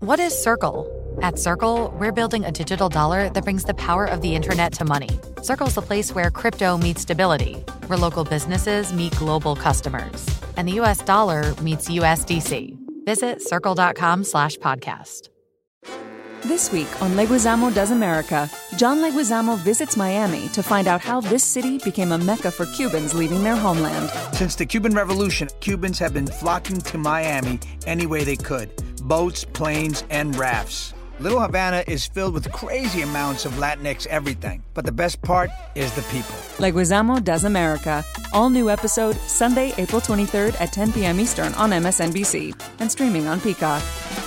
What is Circle? At Circle, we're building a digital dollar that brings the power of the internet to money. Circle's the place where crypto meets stability, where local businesses meet global customers, and the US dollar meets USDC. Visit circle.com/podcast. This week on Leguizamo Does America, John Leguizamo visits Miami to find out how this city became a mecca for Cubans leaving their homeland. Since the Cuban Revolution, Cubans have been flocking to Miami any way they could. Boats, planes, and rafts. Little Havana is filled with crazy amounts of Latinx everything. But the best part is the people. Leguizamo Does America. All new episode Sunday, April 23rd at 10 p.m. Eastern on MSNBC and streaming on Peacock.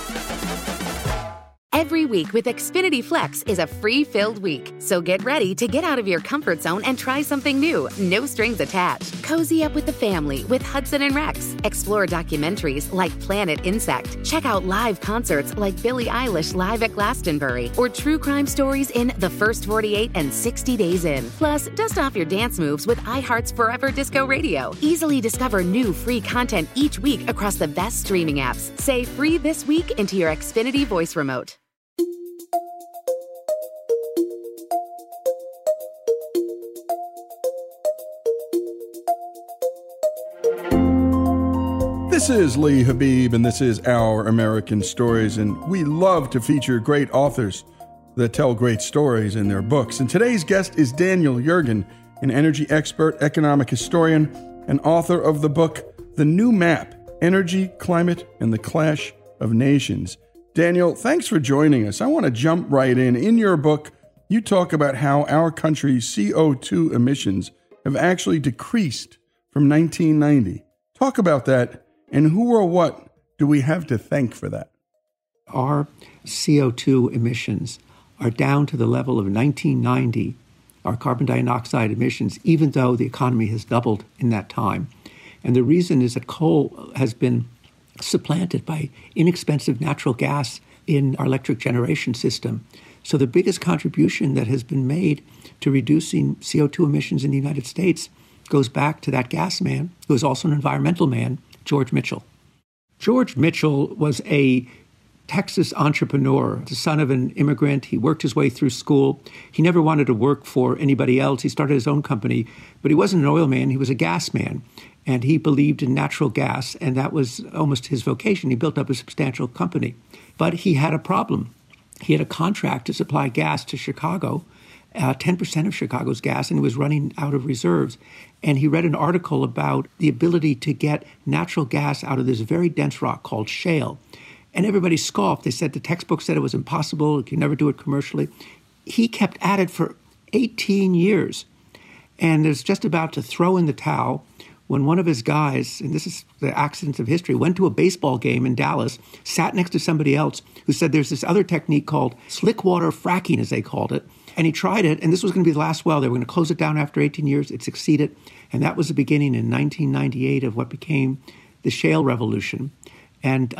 Every week with Xfinity Flex is a free-filled week. So get ready to get out of your comfort zone and try something new. No strings attached. Cozy up with the family with Hudson and Rex. Explore documentaries like Planet Insect. Check out live concerts like Billie Eilish live at Glastonbury. Or true crime stories in The First 48 and 60 Days In. Plus, dust off your dance moves with iHeart's Forever Disco Radio. Easily discover new free content each week across the best streaming apps. Say free this week into your Xfinity voice remote. This is Lee Habib, and this is Our American Stories, and we love to feature great authors that tell great stories in their books. And today's guest is Daniel Yergin, an energy expert, economic historian, and author of the book, The New Map, Energy, Climate, and the Clash of Nations. Daniel, thanks for joining us. I want to jump right in. In your book, you talk about how our country's CO2 emissions have actually decreased from 1990. Talk about that. And who or what do we have to thank for that? Our CO2 emissions are down to the level of 1990, our carbon dioxide emissions, even though the economy has doubled in that time. And the reason is that coal has been supplanted by inexpensive natural gas in our electric generation system. So the biggest contribution that has been made to reducing CO2 emissions in the United States goes back to that gas man, who was also an environmental man, George Mitchell. George Mitchell was a Texas entrepreneur, the son of an immigrant. He worked his way through school. He never wanted to work for anybody else. He started his own company, but he wasn't an oil man. He was a gas man, and he believed in natural gas, and that was almost his vocation. He built up a substantial company, but he had a problem. He had a contract to supply gas to Chicago, 10% of Chicago's gas, and he was running out of reserves. And he read an article about the ability to get natural gas out of this very dense rock called shale. And everybody scoffed. They said the textbook said it was impossible. You could never do it commercially. He kept at it for 18 years and is just about to throw in the towel when one of his guys, and this is the accidents of history, went to a baseball game in Dallas, sat next to somebody else who said there's this other technique called slick water fracking, as they called it. And he tried it, and this was going to be the last well. They were going to close it down after 18 years. It succeeded, and that was the beginning in 1998 of what became the shale revolution. And,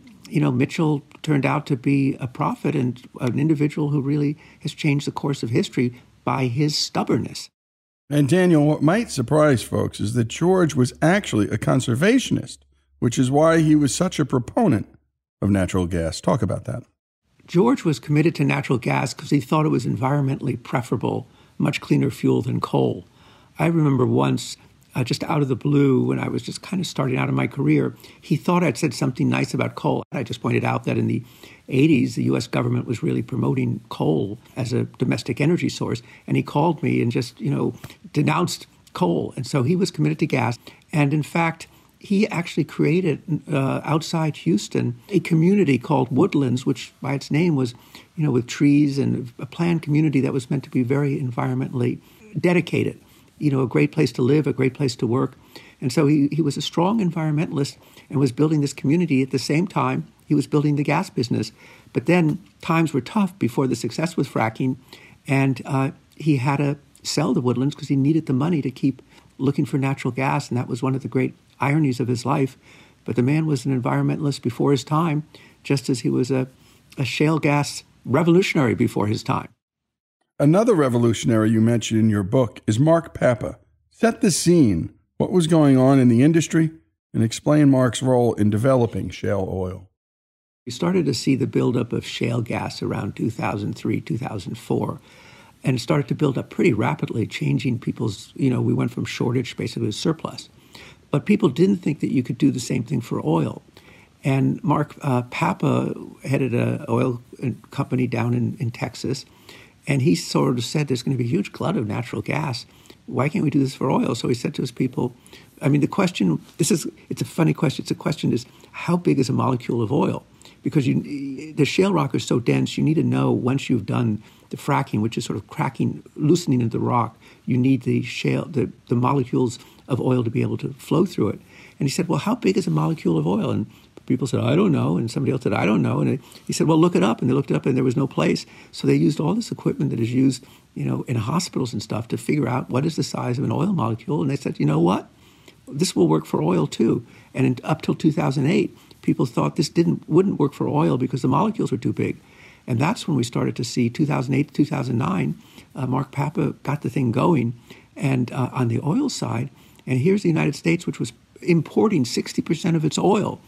Mitchell turned out to be a prophet and an individual who really has changed the course of history by his stubbornness. And Daniel, what might surprise folks is that George was actually a conservationist, which is why he was such a proponent of natural gas. Talk about that. George was committed to natural gas because he thought it was environmentally preferable, much cleaner fuel than coal. I remember once, just out of the blue, when I was just kind of starting out in my career, he thought I'd said something nice about coal. I just pointed out that in the 80s, the U.S. government was really promoting coal as a domestic energy source. And he called me and just, denounced coal. And so he was committed to gas. And in fact, he actually created outside Houston a community called Woodlands, which by its name was, with trees and a planned community that was meant to be very environmentally dedicated. A great place to live, a great place to work. And so he was a strong environmentalist and was building this community. At the same time, he was building the gas business. But then times were tough before the success with fracking, and he had to sell the Woodlands because he needed the money to keep looking for natural gas, and that was one of the great ironies of his life. But the man was an environmentalist before his time, just as he was a shale gas revolutionary before his time. Another revolutionary you mentioned in your book is Mark Papa. Set the scene. What was going on in the industry? And explain Mark's role in developing shale oil. We started to see the buildup of shale gas around 2003, 2004, and it started to build up pretty rapidly, changing people's, we went from shortage basically to surplus. But people didn't think that you could do the same thing for oil. And Mark Papa headed an oil company down in Texas, and he sort of said there's going to be a huge glut of natural gas. Why can't we do this for oil? So he said to his people, the question, it's a funny question. The question is, how big is a molecule of oil? Because the shale rock is so dense, you need to know once you've done the fracking, which is sort of cracking, loosening of the rock, you need the molecules of oil to be able to flow through it. And he said, well, how big is a molecule of oil? And people said, I don't know. And somebody else said, I don't know. And he said, well, look it up. And they looked it up and there was no place. So they used all this equipment that is used, in hospitals and stuff to figure out what is the size of an oil molecule. And they said, you know what? This will work for oil too. And up till 2008, people thought this wouldn't work for oil because the molecules were too big. And that's when we started to see 2008 to 2009, Mark Papa got the thing going. And on the oil side, and here's the United States, which was importing 60% of its oil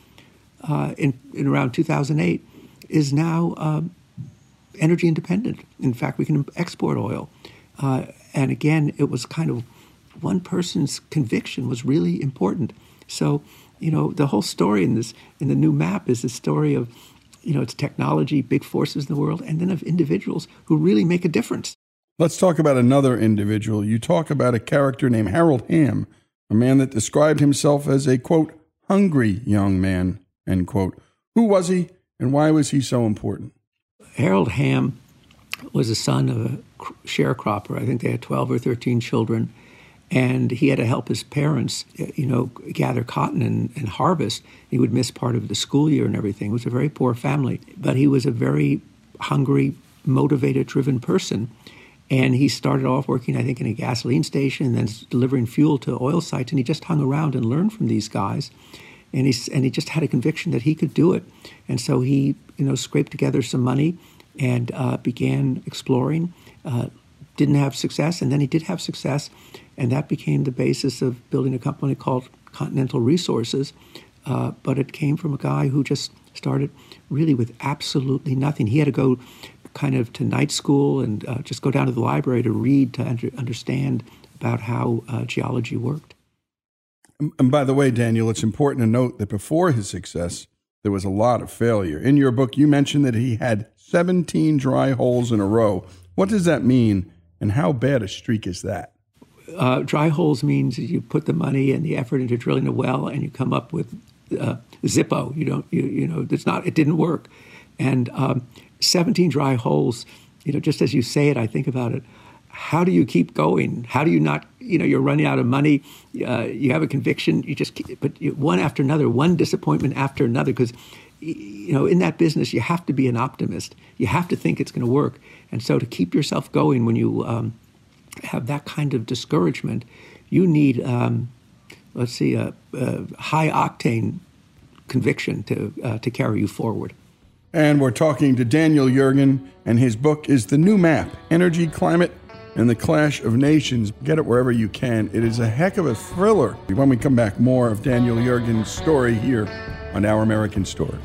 in around 2008, is now energy independent. In fact, we can export oil. And again, it was kind of one person's conviction was really important. So, the whole story in the new map is the story of, it's technology, big forces in the world, and then of individuals who really make a difference. Let's talk about another individual. You talk about a character named Harold Hamm, a man that described himself as a, quote, hungry young man, end quote. Who was he, and why was he so important? Harold Hamm was the son of a sharecropper. I think they had 12 or 13 children. And he had to help his parents, gather cotton and harvest. He would miss part of the school year and everything. It was a very poor family. But he was a very hungry, motivated, driven person. And he started off working, I think, in a gasoline station and then delivering fuel to oil sites. And he just hung around and learned from these guys. And he just had a conviction that he could do it. And so he, scraped together some money and began exploring. Didn't have success, and then he did have success, and that became the basis of building a company called Continental Resources. But it came from a guy who just started really with absolutely nothing. He had to go kind of to night school and just go down to the library to read, to understand about how geology worked. And by the way, Daniel, it's important to note that before his success, there was a lot of failure. In your book, you mentioned that he had 17 dry holes in a row. What does that mean, and how bad a streak is that? Dry holes means you put the money and the effort into drilling a well, and you come up with Zippo. It didn't work. And 17 dry holes, just as you say it, I think about it. How do you keep going? How do you not, you're running out of money. You have a conviction. You just keep, but one after another, one disappointment after another, because, in that business, you have to be an optimist. You have to think it's going to work. And so to keep yourself going when you have that kind of discouragement, you need, a high-octane conviction to carry you forward. And we're talking to Daniel Yergin, and his book is The New Map, Energy, Climate, and the Clash of Nations. Get it wherever you can. It is a heck of a thriller. When we come back, more of Daniel Yergin's story here on Our American Story.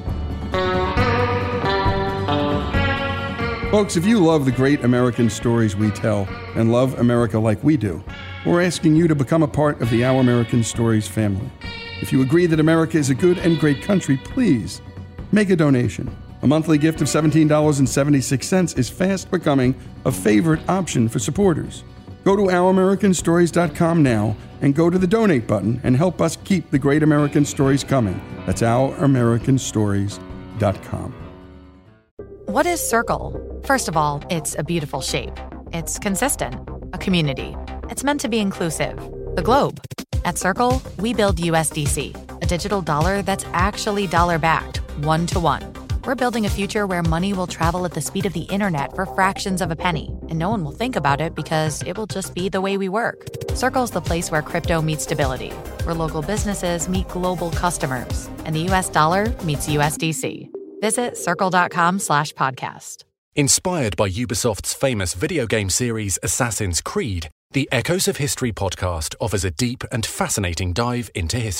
Folks, if you love the great American stories we tell and love America like we do, we're asking you to become a part of the Our American Stories family. If you agree that America is a good and great country, please make a donation. A monthly gift of $17.76 is fast becoming a favorite option for supporters. Go to OurAmericanStories.com now and go to the donate button and help us keep the great American stories coming. That's OurAmericanStories.com. What is Circle? First of all, it's a beautiful shape. It's consistent, a community. It's meant to be inclusive. The globe. At Circle, we build USDC, a digital dollar that's actually dollar-backed, one-to-one. We're building a future where money will travel at the speed of the internet for fractions of a penny, and no one will think about it because it will just be the way we work. Circle's the place where crypto meets stability, where local businesses meet global customers, and the US dollar meets USDC. Visit circle.com/podcast. Inspired by Ubisoft's famous video game series Assassin's Creed, the Echoes of History podcast offers a deep and fascinating dive into history.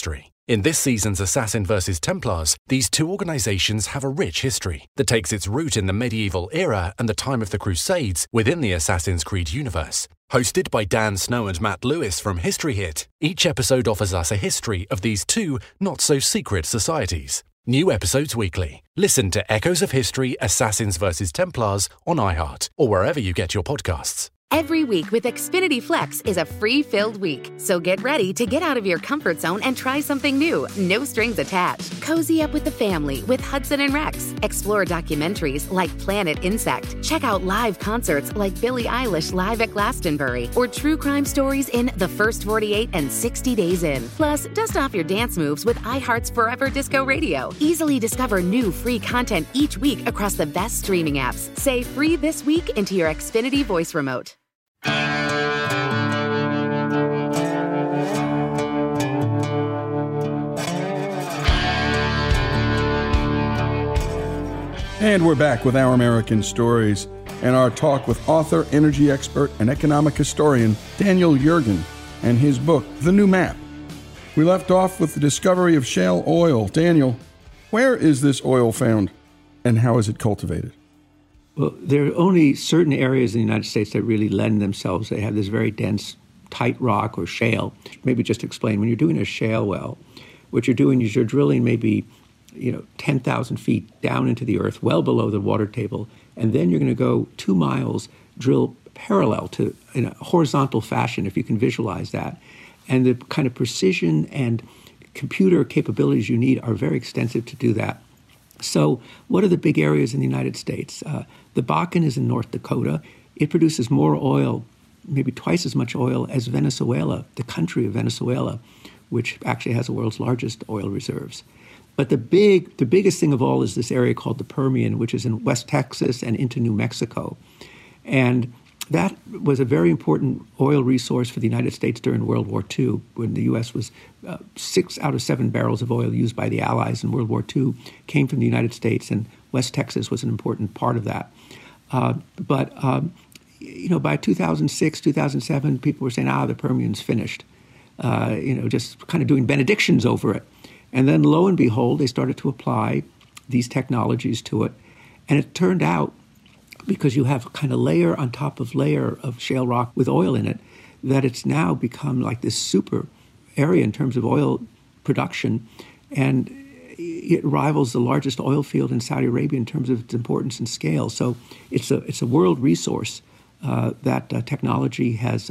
In this season's Assassin vs. Templars, these two organizations have a rich history that takes its root in the medieval era and the time of the Crusades within the Assassin's Creed universe. Hosted by Dan Snow and Matt Lewis from History Hit, each episode offers us a history of these two not-so-secret societies. New episodes weekly. Listen to Echoes of History Assassins vs. Templars on iHeart or wherever you get your podcasts. Every week with Xfinity Flex is a free-filled week. So get ready to get out of your comfort zone and try something new. No strings attached. Cozy up with the family with Hudson and Rex. Explore documentaries like Planet Insect. Check out live concerts like Billie Eilish live at Glastonbury. Or true crime stories in The First 48 and 60 Days In. Plus, dust off your dance moves with iHeart's Forever Disco Radio. Easily discover new free content each week across the best streaming apps. Say free this week into your Xfinity voice remote. And we're back with Our American Stories and our talk with author, energy expert, and economic historian Daniel Yergin and his book, The New Map. We left off with the discovery of shale oil. Daniel, where is this oil found and how is it cultivated? Well, there are only certain areas in the United States that really lend themselves. They have this very dense, tight rock or shale. Maybe just explain, when you're doing a shale well, what you're doing is you're drilling maybe 10,000 feet down into the earth, well below the water table, and then you're going to go 2 miles, drill parallel to, in a horizontal fashion, if you can visualize that. And the kind of precision and computer capabilities you need are very extensive to do that. So what are the big areas in the United States? The Bakken is in North Dakota. It produces more oil, maybe twice as much oil as Venezuela, the country of Venezuela, which actually has the world's largest oil reserves. But the biggest thing of all is this area called the Permian, which is in West Texas and into New Mexico. And that was a very important oil resource for the United States during World War II, when the U.S. was 6 out of 7 barrels of oil used by the Allies in World War II came from the United States, and West Texas was an important part of that. But by 2006, 2007, people were saying, the Permian's finished, just kind of doing benedictions over it. And then lo and behold, they started to apply these technologies to it. And it turned out, because you have kind of layer on top of layer of shale rock with oil in it, that it's now become like this super area in terms of oil production. And it rivals the largest oil field in Saudi Arabia in terms of its importance and scale. So it's a world resource that technology has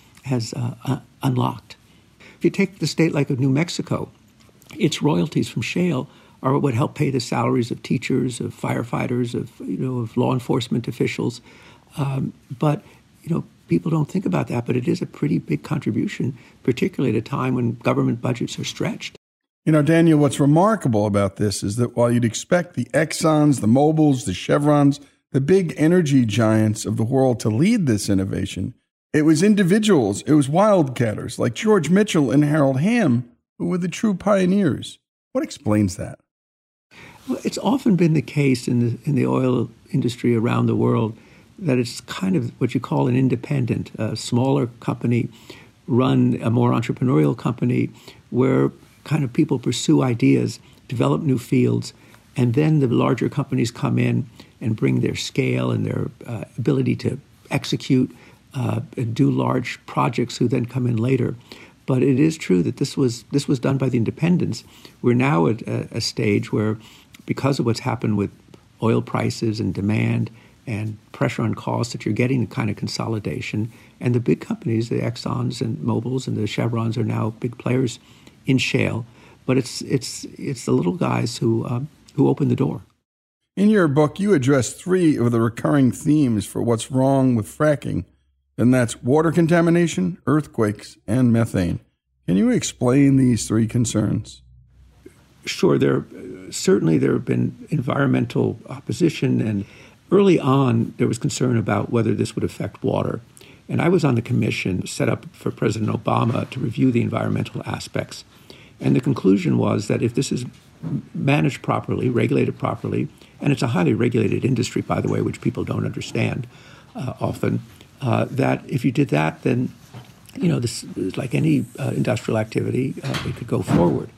unlocked. If you take the state like of New Mexico, its royalties from shale are what help pay the salaries of teachers, of firefighters, of law enforcement officials. But people don't think about that, but it is a pretty big contribution, particularly at a time when government budgets are stretched. Daniel, what's remarkable about this is that while you'd expect the Exxons, the Mobils, the Chevrons, the big energy giants of the world to lead this innovation, it was individuals, it was wildcatters like George Mitchell and Harold Hamm who were the true pioneers. What explains that? Well, it's often been the case in the oil industry around the world that it's kind of what you call an independent, a smaller company run a more entrepreneurial company where kind of people pursue ideas, develop new fields, and then the larger companies come in and bring their scale and their ability to execute and do large projects who then come in later. But it is true that this was done by the independents. We're now at a stage where, because of what's happened with oil prices and demand and pressure on costs, that you're getting a kind of consolidation. And the big companies, the Exxons and Mobils and the Chevrons, are now big players in shale. But it's the little guys who open the door. In your book, you address 3 of the recurring themes for what's wrong with fracking, and that's water contamination, earthquakes, and methane. Can you explain these 3 concerns? Sure. There have been environmental opposition, and early on there was concern about whether this would affect water. And I was on the commission set up for President Obama to review the environmental aspects. And the conclusion was that if this is managed properly, regulated properly, and it's a highly regulated industry, by the way, which people don't understand often, that if you did that, then, this is like any industrial activity, it could go forward.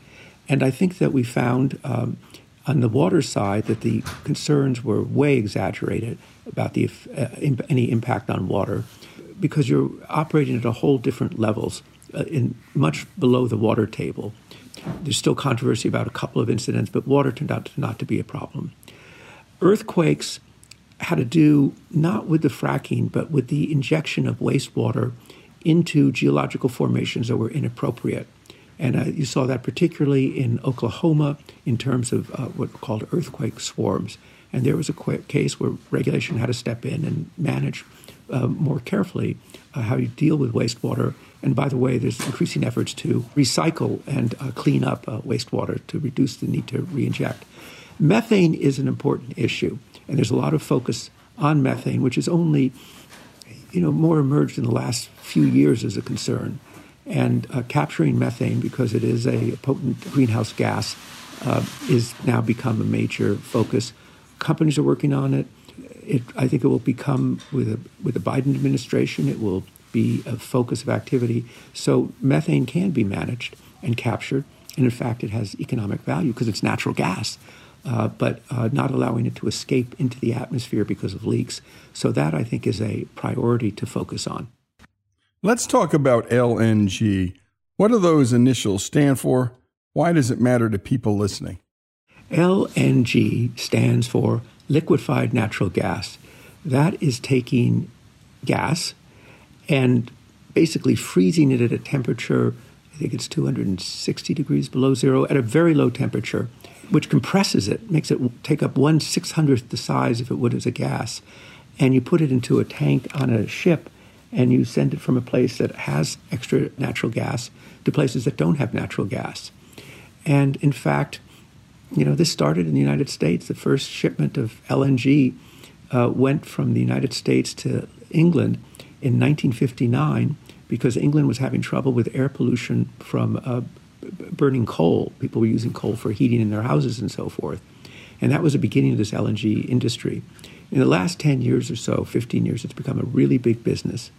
And I think that we found on the water side that the concerns were way exaggerated about any impact on water, because you're operating at a whole different levels, in much below the water table. There's still controversy about a couple of incidents, but water turned out not to be a problem. Earthquakes had to do not with the fracking, but with the injection of wastewater into geological formations that were inappropriate. And you saw that particularly in Oklahoma in terms of what were called earthquake swarms. And there was a case where regulation had to step in and manage more carefully how you deal with wastewater. And by the way, there's increasing efforts to recycle and clean up wastewater to reduce the need to reinject. Methane is an important issue, and there's a lot of focus on methane, which is only, more emerged in the last few years as a concern. And capturing methane, because it is a potent greenhouse gas, is now become a major focus. Companies are working on it. I think it will become, with the Biden administration, it will be a focus of activity. So methane can be managed and captured. And in fact, it has economic value because it's natural gas, but not allowing it to escape into the atmosphere because of leaks. So that, I think, is a priority to focus on. Let's talk about LNG. What do those initials stand for? Why does it matter to people listening? LNG stands for liquefied natural gas. That is taking gas and basically freezing it at a temperature, I think it's 260 degrees below zero, at a very low temperature, which compresses it, makes it take up 1/600th the size if it would as a gas. And you put it into a tank on a ship, and you send it from a place that has extra natural gas to places that don't have natural gas. And in fact, this started in the United States. The first shipment of LNG went from the United States to England in 1959 because England was having trouble with air pollution from burning coal. People were using coal for heating in their houses and so forth. And that was the beginning of this LNG industry. In the last 10 years or so, 15 years, it's become a really big business,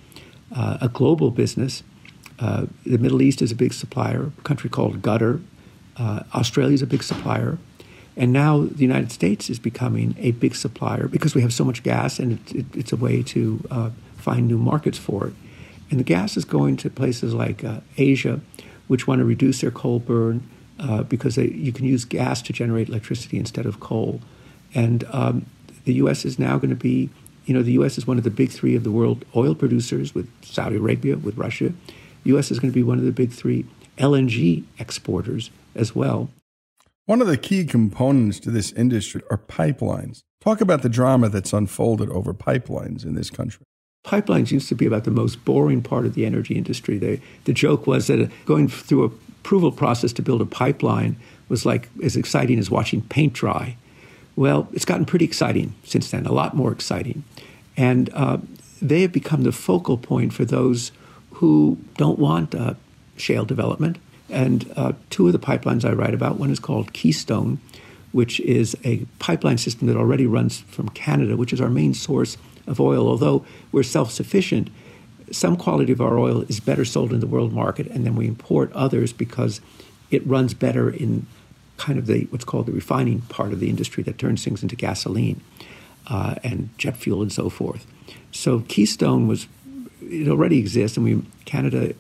a global business. The Middle East is a big supplier, a country called Qatar. Australia is a big supplier. And now the United States is becoming a big supplier because we have so much gas, and it's a way to find new markets for it. And the gas is going to places like Asia, which want to reduce their coal burn because you can use gas to generate electricity instead of coal. And the U.S. is now going to be, the U.S. is one of the big three of the world oil producers with Saudi Arabia, with Russia. The U.S. is going to be one of the big three LNG exporters as well. One of the key components to this industry are pipelines. Talk about the drama that's unfolded over pipelines in this country. Pipelines used to be about the most boring part of the energy industry. The joke was that going through an approval process to build a pipeline was like as exciting as watching paint dry. Well, it's gotten pretty exciting since then, a lot more exciting. And they have become the focal point for those who don't want shale development. And two of the pipelines I write about, one is called Keystone, which is a pipeline system that already runs from Canada, which is our main source of oil. Although we're self-sufficient, some quality of our oil is better sold in the world market, and then we import others because it runs better in kind of what's called the refining part of the industry that turns things into gasoline and jet fuel and so forth. So Keystone it already exists, and Canada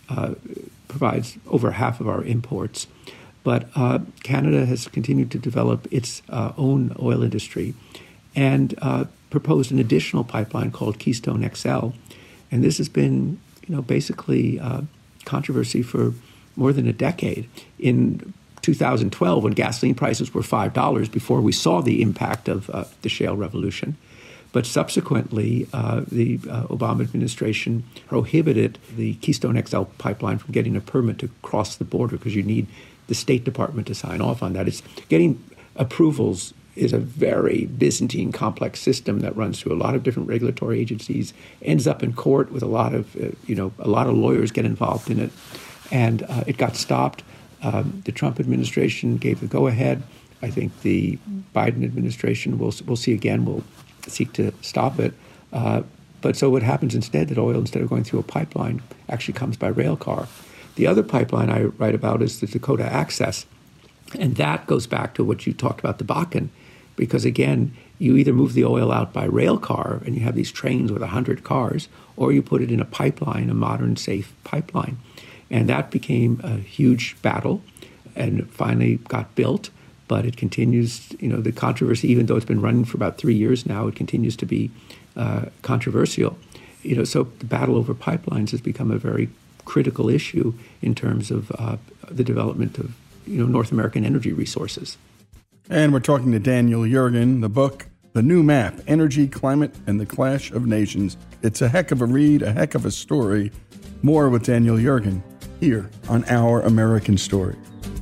provides over half of our imports. But Canada has continued to develop its own oil industry and proposed an additional pipeline called Keystone XL. And this has been, basically controversy for more than a decade. In 2012, when gasoline prices were $5, before we saw the impact of the shale revolution. But subsequently, the Obama administration prohibited the Keystone XL pipeline from getting a permit to cross the border because you need the State Department to sign off on that. It's getting approvals is a very Byzantine, complex system that runs through a lot of different regulatory agencies, ends up in court with a lot of lawyers get involved in it, and it got stopped. The Trump administration gave the go-ahead. I think the Biden administration we'll see again. Will seek to stop it. But so what happens instead, that oil, instead of going through a pipeline, actually comes by rail car. The other pipeline I write about is the Dakota Access, And that goes back to what you talked about, the Bakken, because again, you either move the oil out by rail car and you have these trains with 100 cars, or you put it in a pipeline, a modern, safe pipeline. And that became a huge battle and finally got built, but it continues, the controversy, even though it's been running for about 3 years now, it continues to be controversial. So the battle over pipelines has become a very critical issue in terms of the development of North American energy resources. And we're talking to Daniel Yergin, the book, The New Map, Energy, Climate, and the Clash of Nations. It's a heck of a read, a heck of a story. More with Daniel Yergin here on Our American Story.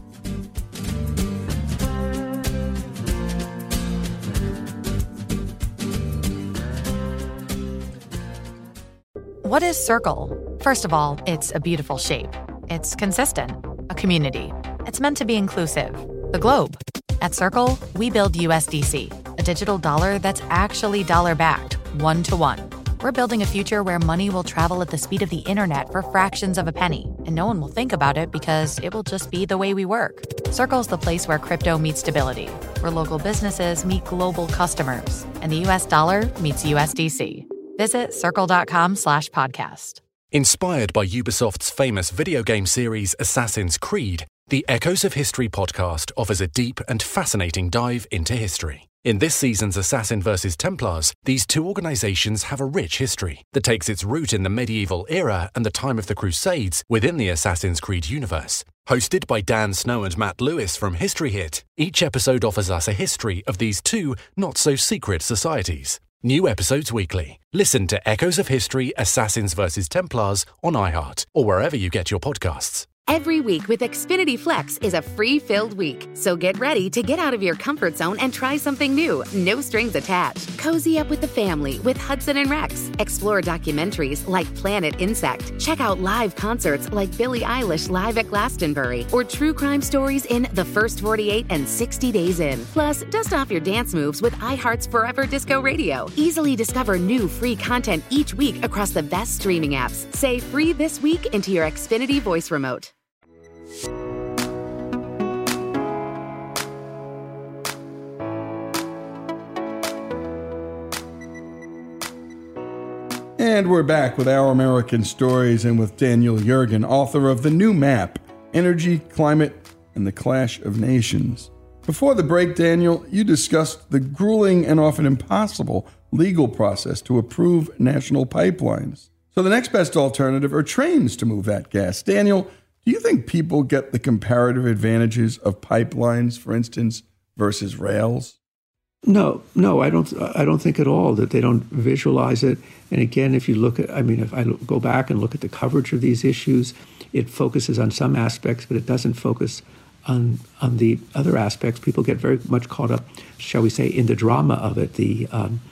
What is Circle? First of all, it's a beautiful shape. It's consistent, a community. It's meant to be inclusive. The globe. At Circle, we build USDC, a digital dollar that's actually dollar-backed, one-to-one. We're building a future where money will travel at the speed of the internet for fractions of a penny, and no one will think about it because it will just be the way we work. Circle's the place where crypto meets stability, where local businesses meet global customers, and the US dollar meets USDC. Visit circle.com/podcast. Inspired by Ubisoft's famous video game series Assassin's Creed, the Echoes of History podcast offers a deep and fascinating dive into history. In this season's Assassin vs. Templars, these two organizations have a rich history that takes its root in the medieval era and the time of the Crusades within the Assassin's Creed universe. Hosted by Dan Snow and Matt Lewis from History Hit, each episode offers us a history of these two not-so-secret societies. New episodes weekly. Listen to Echoes of History Assassins vs. Templars on iHeart or wherever you get your podcasts. Every week with Xfinity Flex is a free-filled week. So get ready to get out of your comfort zone and try something new. No strings attached. Cozy up with the family with Hudson and Rex. Explore documentaries like Planet Insect. Check out live concerts like Billie Eilish live at Glastonbury. Or true crime stories in The First 48 and 60 Days In. Plus, dust off your dance moves with iHeart's Forever Disco Radio. Easily discover new free content each week across the best streaming apps. Say free this week into your Xfinity voice remote. And we're back with Our American Stories and with Daniel Yergin, author of The New Map, Energy, Climate, and the Clash of Nations. Before the break, Daniel, you discussed the grueling and often impossible legal process to approve national pipelines. So the next best alternative are trains to move that gas. Daniel, do you think people get the comparative advantages of pipelines, for instance, versus rails? No, I don't think at all that they don't visualize it. And again, if you look at, if I go back and look at the coverage of these issues, it focuses on some aspects, but it doesn't focus on the other aspects. People get very much caught up, shall we say, in the drama of it, the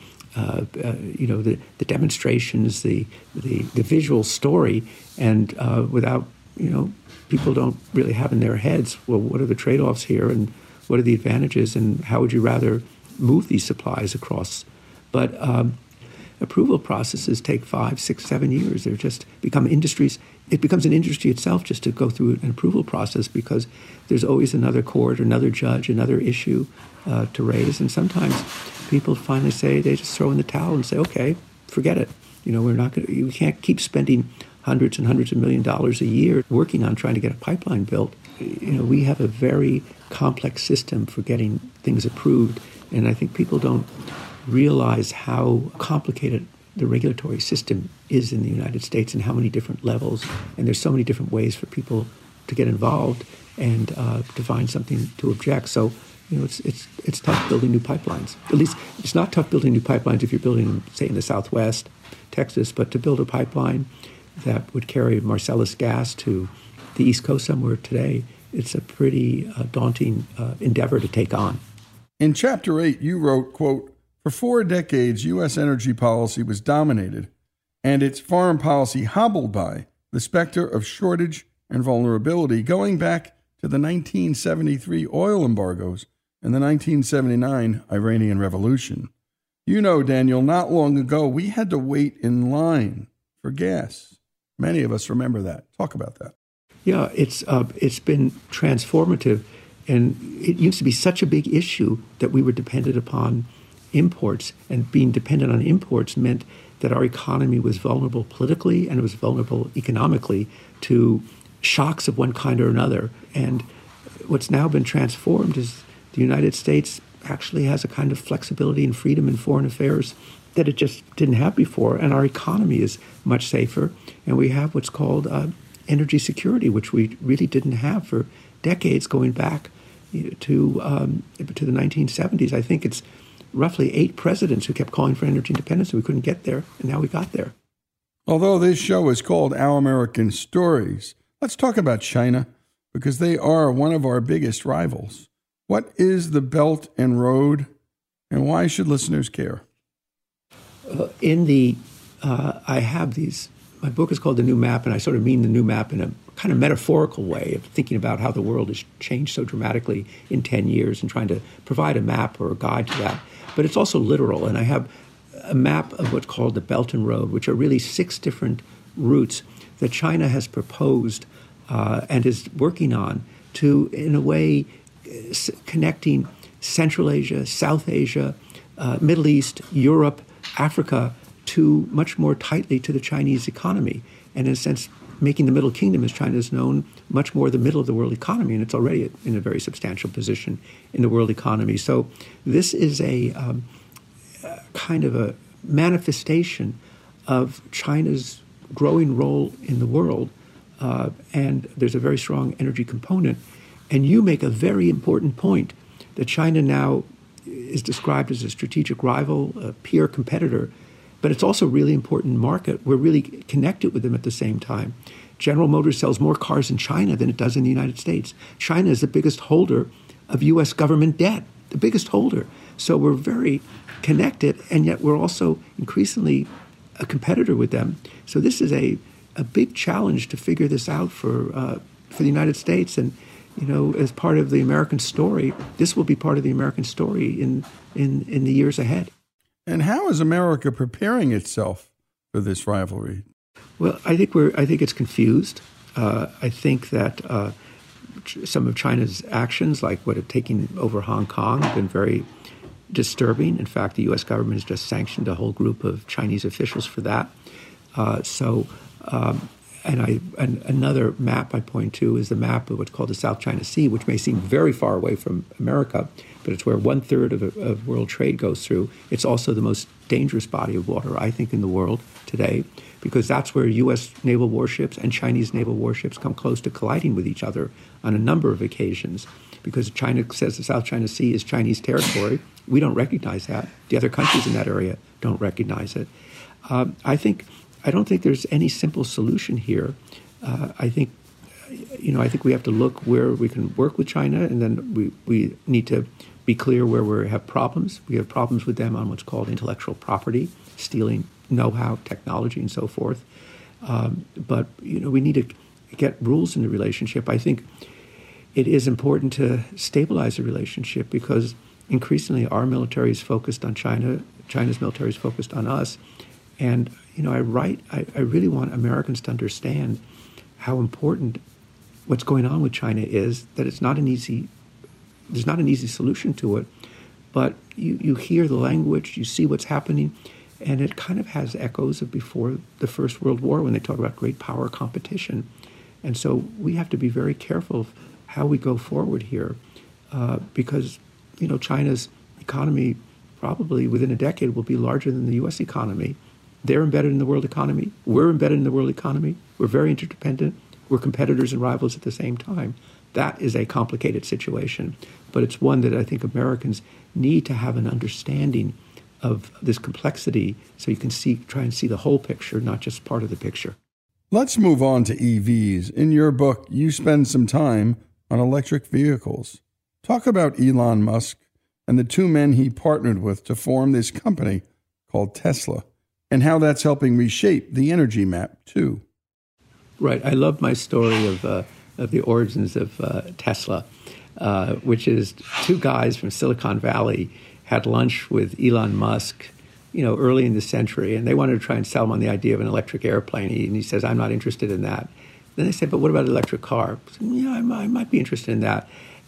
demonstrations, the visual story, and without, people don't really have in their heads, well, what are the trade-offs here, and what are the advantages, and how would you rather move these supplies across? But approval processes take 5, 6, 7 years. They're just become industries. It becomes an industry itself just to go through an approval process because there's always another court, another judge, another issue to raise. And sometimes people finally say, they just throw in the towel and say, okay, forget it. We can't keep spending hundreds and hundreds of $millions a year working on trying to get a pipeline built. We have a very complex system for getting things approved. And I think people don't realize how complicated the regulatory system is in the United States and how many different levels. And there's so many different ways for people to get involved and to find something to object. So, it's tough building new pipelines. At least it's not tough building new pipelines if you're building them, say, in the Southwest, Texas, but to build a pipeline that would carry Marcellus gas to the East Coast somewhere today, it's a pretty daunting endeavor to take on. In Chapter 8, you wrote, quote, "For 4 decades, U.S. energy policy was dominated and its foreign policy hobbled by the specter of shortage and vulnerability going back to the 1973 oil embargoes and the 1979 Iranian Revolution. Daniel, not long ago, we had to wait in line for gas. Many of us remember that. Talk about that." Yeah, it's been transformative. And it used to be such a big issue that we were dependent upon imports, and being dependent on imports meant that our economy was vulnerable politically and it was vulnerable economically to shocks of one kind or another. And what's now been transformed is the United States actually has a kind of flexibility and freedom in foreign affairs that it just didn't have before. And our economy is much safer. And we have what's called energy security, which we really didn't have for decades going back to the 1970s. I think it's roughly 8 presidents who kept calling for energy independence, and we couldn't get there, and now we got there. Although this show is called Our American Stories, let's talk about China, because they are one of our biggest rivals. What is the Belt and Road, and why should listeners care? I have these. My book is called The New Map, and I sort of mean the new map in a kind of metaphorical way of thinking about how the world has changed so dramatically in 10 years and trying to provide a map or a guide to that. But it's also literal, and I have a map of what's called the Belt and Road, which are really 6 different routes that China has proposed and is working on to, in a way, connecting Central Asia, South Asia, Middle East, Europe, Africa, to much more tightly to the Chinese economy. And in a sense, making the Middle Kingdom, as China is known, much more the middle of the world economy, and it's already in a very substantial position in the world economy. So this is a kind of a manifestation of China's growing role in the world, and there's a very strong energy component. And you make a very important point that China now is described as a strategic rival, a peer competitor, but it's also a really important market. We're really connected with them at the same time. General Motors sells more cars in China than it does in the United States. China is the biggest holder of U.S. government debt, the biggest holder. So we're very connected, and yet we're also increasingly a competitor with them. So this is a big challenge to figure this out for the United States. And, you know, as part of the American story, this will be part of the American story in the years ahead. And how is America preparing itself for this rivalry? Well, I think it's confused. I think that some of China's actions, like what it taking over Hong Kong, have been very disturbing. In fact, the U.S. government has just sanctioned a whole group of Chinese officials for that. And another map I point to is the map of what's called the South China Sea, which may seem very far away from America, but it's where 1/3 of world trade goes through. It's also the most dangerous body of water, I think, in the world today, because that's where U.S. naval warships and Chinese naval warships come close to colliding with each other on a number of occasions. Because China says the South China Sea is Chinese territory. We don't recognize that. The other countries in that area don't recognize it. I don't think there's any simple solution here. I think we have to look where we can work with China, and then we need to be clear where we have problems. We have problems with them on what's called intellectual property, stealing know-how, technology, and so forth. But we need to get rules in the relationship. I think it is important to stabilize the relationship because increasingly our military is focused on China, China's military is focused on us. And, I really want Americans to understand how important what's going on with China is, that there's not an easy solution to it. But you hear the language, you see what's happening, and it kind of has echoes of before the First World War when they talk about great power competition. And so we have to be very careful of how we go forward here because, China's economy probably within a decade will be larger than the U.S. economy. They're embedded in the world economy. We're embedded in the world economy. We're very interdependent. We're competitors and rivals at the same time. That is a complicated situation, but it's one that I think Americans need to have an understanding of this complexity so you can try and see the whole picture, not just part of the picture. Let's move on to EVs. In your book, you spend some time on electric vehicles. Talk about Elon Musk and the 2 men he partnered with to form this company called Tesla, and how that's helping reshape the energy map, too. Right. I love my story of the origins of Tesla, which is 2 guys from Silicon Valley had lunch with Elon Musk, early in the century, and they wanted to try and sell him on the idea of an electric airplane. And he says, I'm not interested in that. Then they said, but what about an electric car? I said, yeah, I might be interested in that.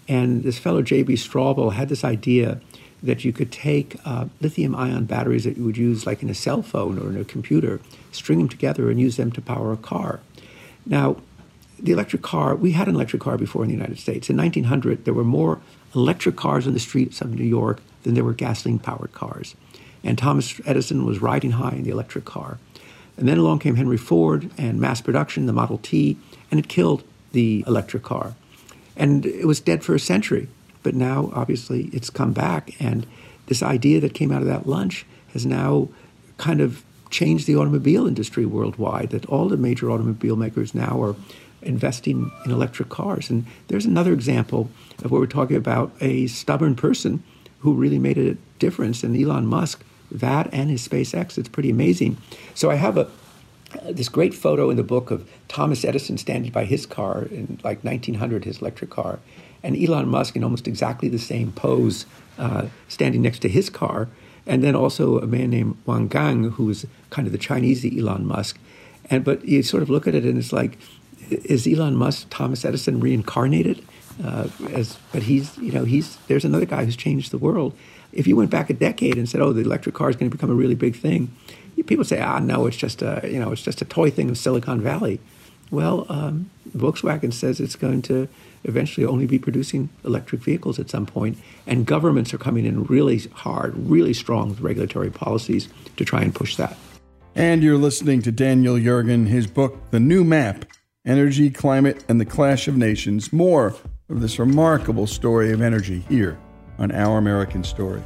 And this fellow J.B. Straubel had this idea that you could take lithium-ion batteries that you would use like in a cell phone or in a computer, string them together and use them to power a car. Now, the electric car, we had an electric car before in the United States. In 1900, there were more electric cars on the streets of New York than there were gasoline-powered cars. And Thomas Edison was riding high in the electric car. And then along came Henry Ford and mass production, the Model T, and it killed the electric car. And it was dead for a century. But now, obviously, it's come back. And this idea that came out of that lunch has now kind of changed the automobile industry worldwide, that all the major automobile makers now are investing in electric cars. And there's another example of where we're talking about a stubborn person who really made a difference. And Elon Musk, that and his SpaceX, it's pretty amazing. So I have this great photo in the book of Thomas Edison standing by his car in like 1900, his electric car, and Elon Musk in almost exactly the same pose standing next to his car. And then also a man named Wang Gang, who is kind of the Chinese Elon Musk. But you sort of look at it and it's like, is Elon Musk Thomas Edison reincarnated? But there's another guy who's changed the world. If you went back a decade and said, "Oh, the electric car is going to become a really big thing," people say, "No, it's just a toy thing of Silicon Valley." Well, Volkswagen says it's going to eventually only be producing electric vehicles at some point, and governments are coming in really hard, really strong with regulatory policies to try and push that. And you're listening to Daniel Yergin, his book, The New Map, Energy, Climate, and the Clash of Nations. More of this remarkable story of energy here on Our American Stories.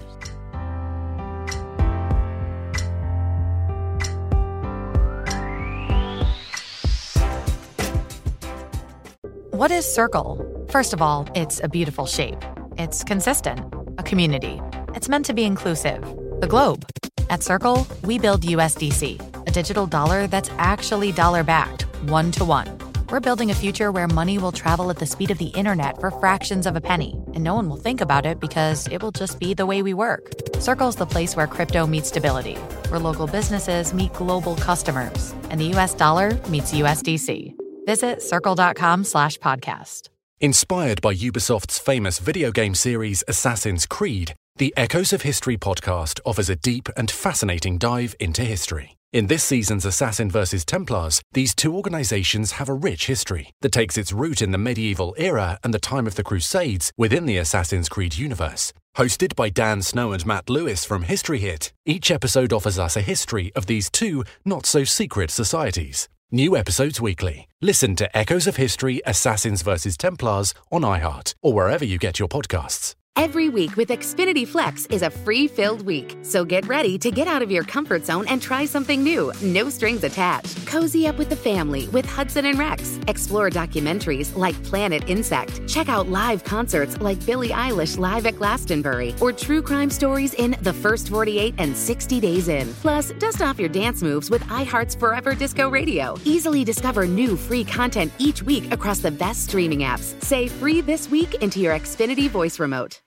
What is Circle? First of all, it's a beautiful shape. It's consistent, a community. It's meant to be inclusive, the globe. At Circle, we build USDC, a digital dollar that's actually dollar-backed, one-to-one. We're building a future where money will travel at the speed of the internet for fractions of a penny, and no one will think about it because it will just be the way we work. Circle's the place where crypto meets stability, where local businesses meet global customers, and the US dollar meets USDC. Visit circle.com/podcast. Inspired by Ubisoft's famous video game series Assassin's Creed, the Echoes of History podcast offers a deep and fascinating dive into history. In this season's Assassin vs. Templars, these two organizations have a rich history that takes its root in the medieval era and the time of the Crusades within the Assassin's Creed universe. Hosted by Dan Snow and Matt Lewis from History Hit, each episode offers us a history of these two not-so-secret societies. New episodes weekly. Listen to Echoes of History Assassins vs. Templars on iHeart or wherever you get your podcasts. Every week with Xfinity Flex is a free-filled week. So get ready to get out of your comfort zone and try something new. No strings attached. Cozy up with the family with Hudson and Rex. Explore documentaries like Planet Insect. Check out live concerts like Billie Eilish live at Glastonbury. Or true crime stories in The First 48 and 60 Days In. Plus, dust off your dance moves with iHeart's Forever Disco Radio. Easily discover new free content each week across the best streaming apps. Say free this week into your Xfinity voice remote.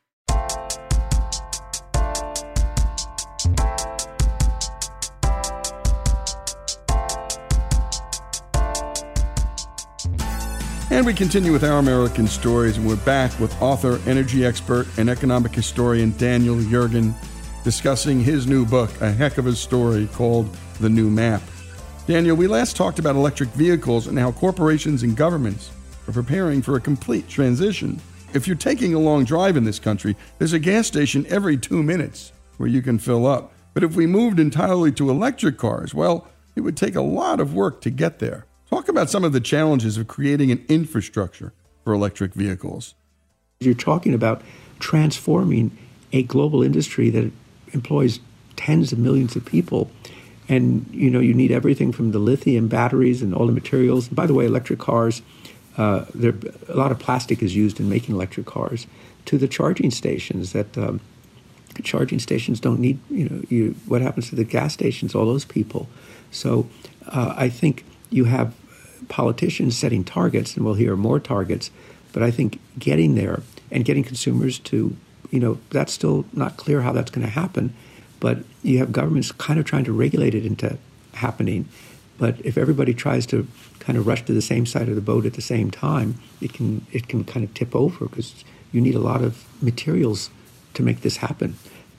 And we continue with Our American Stories, and we're back with author, energy expert, and economic historian Daniel Yergin discussing his new book, a heck of a story called The New Map. Daniel, we last talked about electric vehicles and how corporations and governments are preparing for a complete transition. If you're taking a long drive in this country, there's a gas station every 2 minutes where you can fill up. But if we moved entirely to electric cars, well, it would take a lot of work to get there. Talk about some of the challenges of creating an infrastructure for electric vehicles. You're talking about transforming a global industry that employs tens of millions of people. And, you need everything from the lithium batteries and all the materials. And by the way, electric cars, a lot of plastic is used in making electric cars, to the charging stations that charging stations don't need, what happens to the gas stations, all those people. So I think you have politicians setting targets, and we'll hear more targets, but I think getting there and getting consumers to, that's still not clear how that's going to happen, but you have governments kind of trying to regulate it into happening. But if everybody tries to kind of rush to the same side of the boat at the same time, it can kind of tip over because you need a lot of materials to make this happen.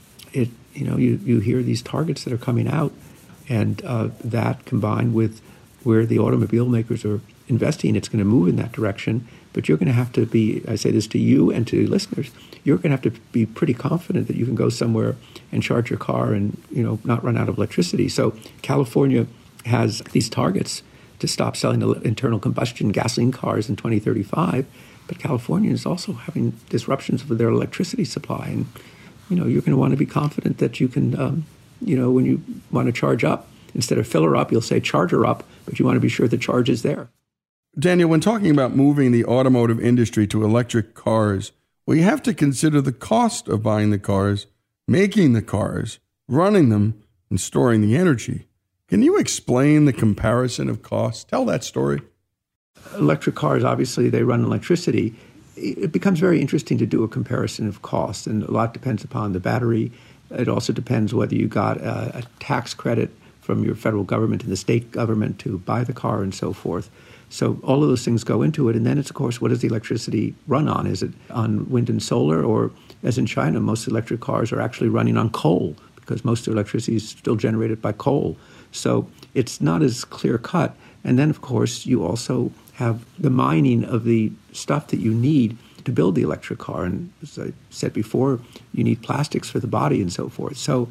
You hear these targets that are coming out, and that combined with where the automobile makers are investing, it's going to move in that direction. But you're going to have to be, I say this to you and to listeners, you're going to have to be pretty confident that you can go somewhere and charge your car and, not run out of electricity. So California has these targets to stop selling internal combustion gasoline cars in 2035. But California is also having disruptions with their electricity supply. And, you're going to want to be confident that you can, when you want to charge up, instead of fill her up, you'll say charge her up, but you want to be sure the charge is there. Daniel, when talking about moving the automotive industry to electric cars, we have to consider the cost of buying the cars, making the cars, running them, and storing the energy. Can you explain the comparison of costs? Tell that story. Electric cars, obviously, they run electricity. It becomes very interesting to do a comparison of costs, and a lot depends upon the battery. It also depends whether you got a tax credit from your federal government and the state government to buy the car and so forth. So all of those things go into it. And then it's, of course, what does the electricity run on? Is it on wind and solar? Or, as in China, most electric cars are actually running on coal because most of electricity is still generated by coal. So it's not as clear cut. And then, of course, you also have the mining of the stuff that you need to build the electric car. And as I said before, you need plastics for the body and so forth. So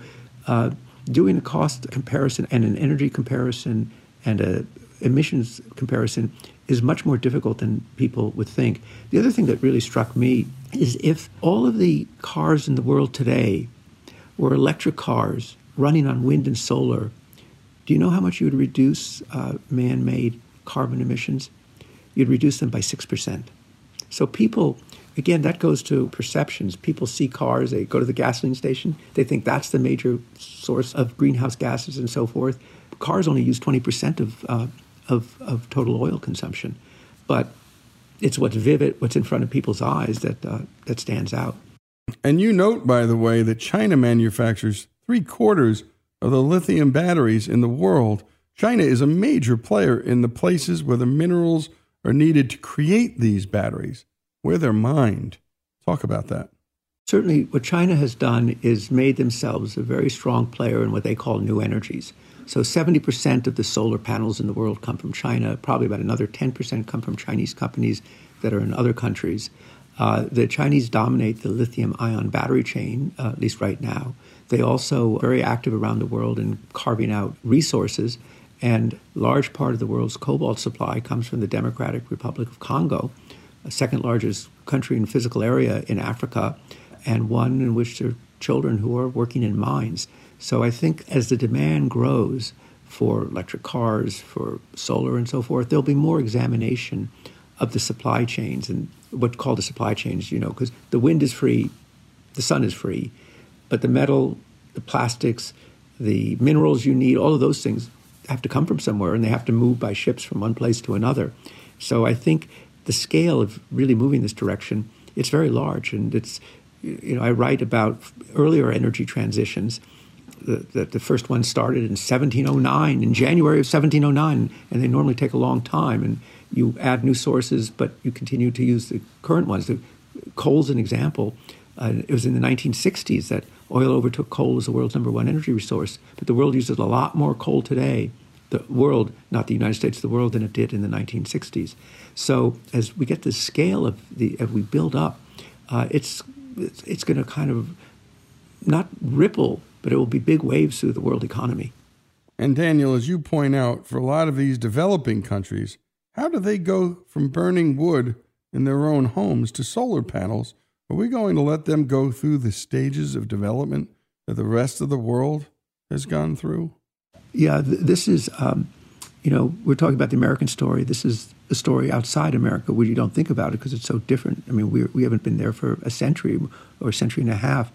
doing a cost comparison and an energy comparison and a emissions comparison is much more difficult than people would think. The other thing that really struck me is if all of the cars in the world today were electric cars running on wind and solar, do you know how much you would reduce man-made carbon emissions? You'd reduce them by 6%. So people, again, that goes to perceptions. People see cars, they go to the gasoline station, they think that's the major source of greenhouse gases and so forth. Cars only use 20% of total oil consumption. But it's what's vivid, what's in front of people's eyes that stands out. And you note, by the way, that China manufactures 3/4 of the lithium batteries in the world. China is a major player in the places where the minerals are needed to create these batteries, where they're mined. Talk about that. Certainly, what China has done is made themselves a very strong player in what they call new energies. So 70% of the solar panels in the world come from China. Probably about another 10% come from Chinese companies that are in other countries. The Chinese dominate the lithium-ion battery chain, at least right now. They also are very active around the world in carving out resources. And a large part of the world's cobalt supply comes from the Democratic Republic of Congo, the second largest country in physical area in Africa, and one in which there are children who are working in mines. So I think as the demand grows for electric cars, for solar and so forth, there'll be more examination of the supply chains and what's called the supply chains, because the wind is free, the sun is free, but the metal, the plastics, the minerals you need, all of those things have to come from somewhere, and they have to move by ships from one place to another. So I think the scale of really moving this direction, it's very large. And it's, I write about earlier energy transitions. The first one started in 1709, in January of 1709, and they normally take a long time. And you add new sources, but you continue to use the current ones. Coal's an example. It was in the 1960s that oil overtook coal as the world's number one energy resource. But the world uses a lot more coal today, the world, not the United States, the world, than it did in the 1960s. So as we get the scale of as we build up, it's going to kind of not ripple, but it will be big waves through the world economy. And Daniel, as you point out, for a lot of these developing countries, how do they go from burning wood in their own homes to solar panels? Are we going to let them go through the stages of development that the rest of the world has gone through? Yeah, this is, we're talking about the American story. This is a story outside America where you don't think about it because it's so different. I mean, we haven't been there for a century or a century and a half.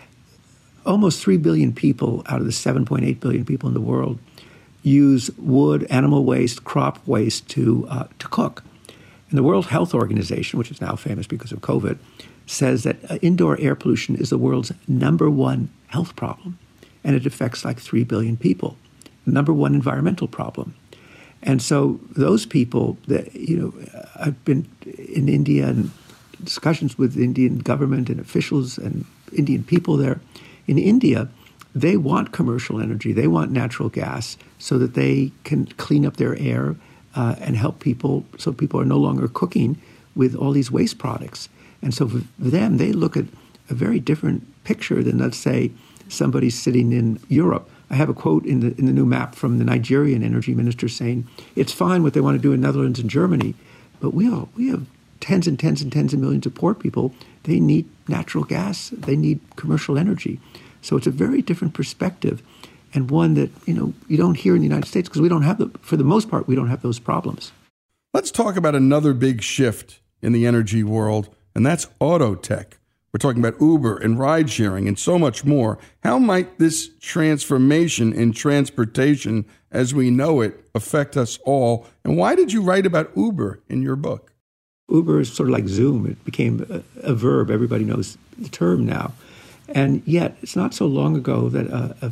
Almost 3 billion people out of the 7.8 billion people in the world use wood, animal waste, crop waste to cook. And the World Health Organization, which is now famous because of COVID, says that indoor air pollution is the world's number one health problem, and it affects like 3 billion people. Number one environmental problem. And so those people that, I've been in India and discussions with the Indian government and officials and Indian people there. In India, they want commercial energy. They want natural gas so that they can clean up their air and help people, so people are no longer cooking with all these waste products. And so for them, they look at a very different picture than, let's say, somebody sitting in Europe. I have a quote in the new map from the Nigerian energy minister saying, it's fine what they want to do in Netherlands and Germany, but we have tens and tens and tens of millions of poor people. They need natural gas. They need commercial energy. So it's a very different perspective, and one that, you don't hear in the United States because we don't have for the most part, we don't have those problems. Let's talk about another big shift in the energy world, and that's auto tech. We're talking about Uber and ride sharing and so much more. How might this transformation in transportation as we know it affect us all? And why did you write about Uber in your book? Uber is sort of like Zoom. It became a verb. Everybody knows the term now. And yet, it's not so long ago that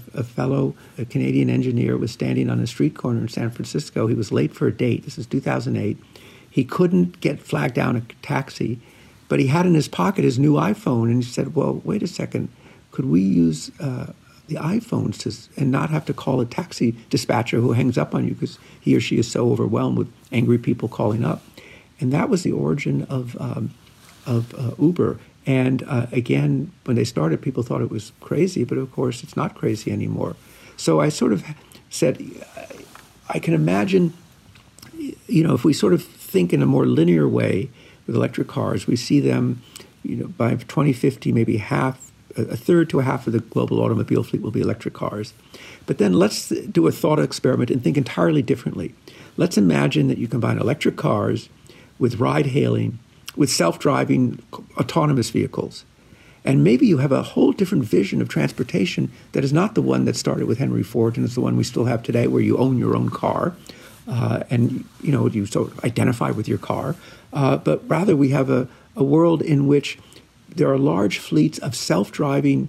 a Canadian engineer was standing on a street corner in San Francisco. He was late for a date. This is 2008. He couldn't get flagged down a taxi, but he had in his pocket his new iPhone. And he said, well, wait a second. Could we use the iPhones and not have to call a taxi dispatcher who hangs up on you because he or she is so overwhelmed with angry people calling up? And that was the origin of Uber. And again, when they started, people thought it was crazy, but of course it's not crazy anymore. So I sort of said, I can imagine, if we sort of think in a more linear way with electric cars, we see them, by 2050, maybe a third to a half of the global automobile fleet will be electric cars. But then let's do a thought experiment and think entirely differently. Let's imagine that you combine electric cars with ride-hailing, with self-driving autonomous vehicles. And maybe you have a whole different vision of transportation that is not the one that started with Henry Ford and is the one we still have today, where you own your own car and you sort of identify with your car. But rather we have a world in which there are large fleets of self-driving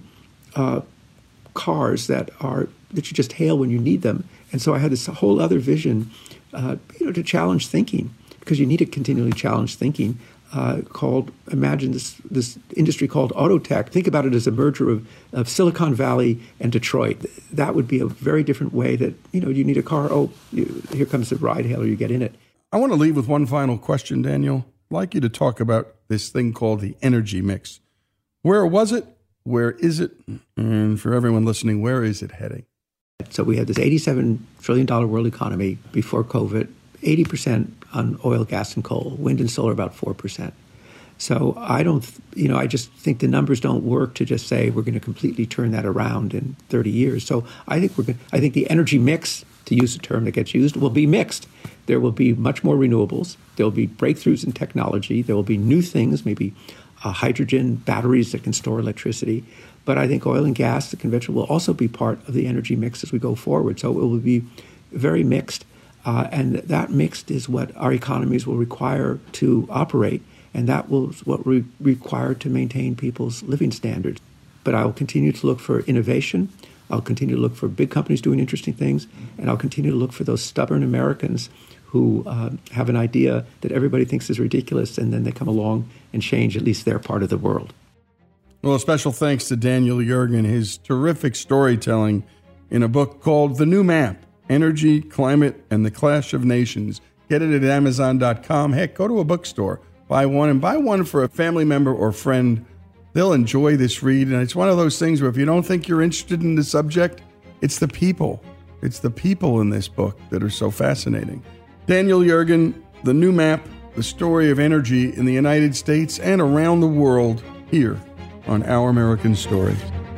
cars that you just hail when you need them. And so I had this whole other vision to challenge thinking, because you need to continually challenge thinking. Imagine this industry called auto tech. Think about it as a merger of Silicon Valley and Detroit. That would be a very different way that, you need a car. Here comes the ride hailer, you get in it. I want to leave with one final question, Daniel. I'd like you to talk about this thing called the energy mix. Where was it? Where is it? And for everyone listening, where is it heading? So we had this $87 trillion world economy before COVID, 80% on oil, gas, and coal, wind and solar about 4%. So I just think the numbers don't work to just say we're going to completely turn that around in 30 years. So I think the energy mix, to use a term that gets used, will be mixed. There will be much more renewables. There will be breakthroughs in technology. There will be new things, maybe hydrogen, batteries that can store electricity. But I think oil and gas, the conventional, will also be part of the energy mix as we go forward. So it will be very mixed. And that mixed is what our economies will require to operate, and that will what we require to maintain people's living standards. But I will continue to look for innovation. I'll continue to look for big companies doing interesting things, and I'll continue to look for those stubborn Americans who have an idea that everybody thinks is ridiculous, and then they come along and change at least their part of the world. Well, a special thanks to Daniel Yergin, his terrific storytelling in a book called The New Map: Energy, Climate, and the Clash of Nations. Get it at Amazon.com. Heck, go to a bookstore, buy one, and buy one for a family member or friend. They'll enjoy this read. And it's one of those things where if you don't think you're interested in the subject, it's the people. It's the people in this book that are so fascinating. Daniel Yergin, The New Map, the story of energy in the United States and around the world, here on Our American Stories.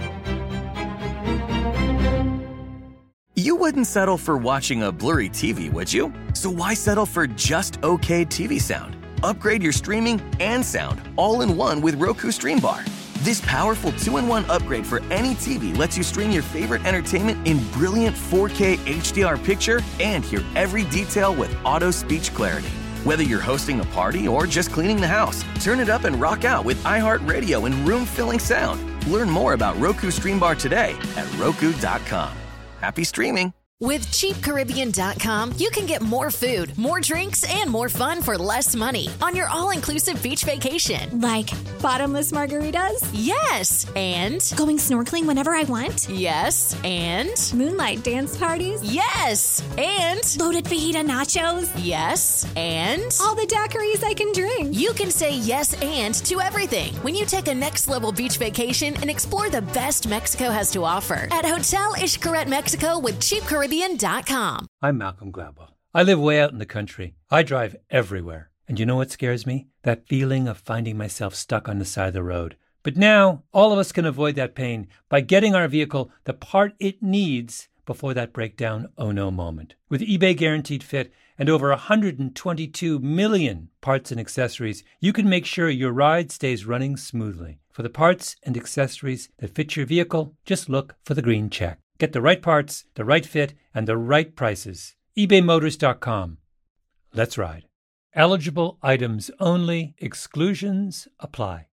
You wouldn't settle for watching a blurry TV, would you? So why settle for just okay TV sound? Upgrade your streaming and sound all in one with Roku Stream Bar. This powerful 2-in-1 upgrade for any TV lets you stream your favorite entertainment in brilliant 4K HDR picture and hear every detail with auto speech clarity. Whether you're hosting a party or just cleaning the house, turn it up and rock out with iHeartRadio and room-filling sound. Learn more about Roku Stream Bar today at Roku.com. Happy streaming! With CheapCaribbean.com, you can get more food, more drinks, and more fun for less money on your all-inclusive beach vacation. Like bottomless margaritas? Yes, and going snorkeling whenever I want? Yes, and moonlight dance parties? Yes, and loaded fajita nachos? Yes, and all the daiquiris I can drink. You can say yes and to everything when you take a next-level beach vacation and explore the best Mexico has to offer at Hotel Xcaret Mexico with CheapCaribbean.com. I'm Malcolm Gladwell. I live way out in the country. I drive everywhere. And you know what scares me? That feeling of finding myself stuck on the side of the road. But now, all of us can avoid that pain by getting our vehicle the part it needs before that breakdown oh no moment. With eBay Guaranteed Fit and over 122 million parts and accessories, you can make sure your ride stays running smoothly. For the parts and accessories that fit your vehicle, just look for the green check. Get the right parts, the right fit, and the right prices. ebaymotors.com. Let's ride. Eligible items only. Exclusions apply.